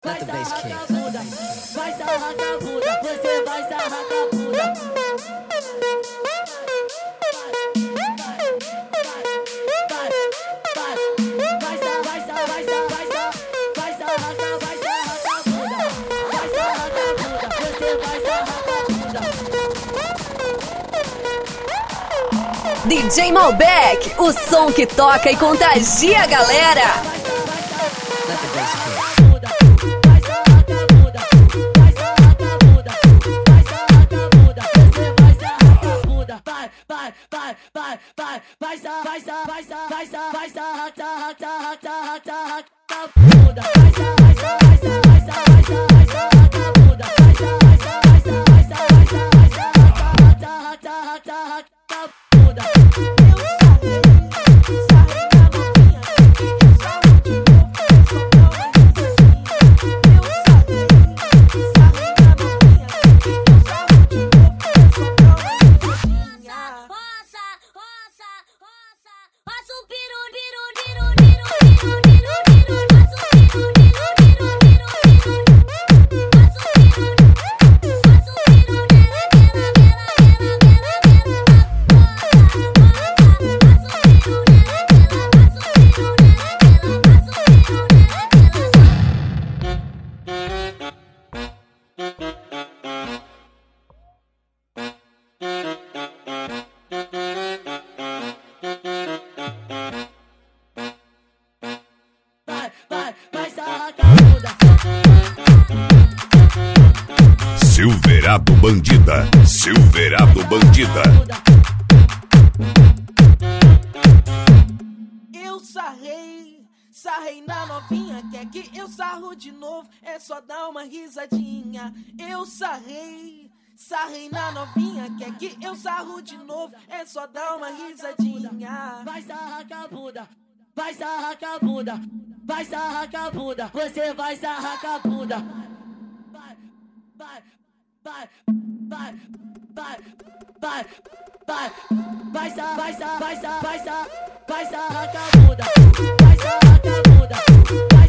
Vai sarrar com a bunda, vai sarrar com a bunda, você vai sarrar com a bunda. Vai sarrar com a bunda, você vai sarrar com a bunda. DJ Malbec, o som que toca e contagia a galera. Silverado bandida, Silverado bandida. Eu sarrei na novinha, quer que eu sarro de novo, é só dar uma risadinha. Eu sarrei na novinha, quer que eu sarro de novo, é só dar uma risadinha. Vai sarrar com a bunda, vai sarrar com a bunda, vai sarrar com a bunda, você vai sarrar com a bunda. Vai sarrar com a bunda, vai sarrar com a bunda.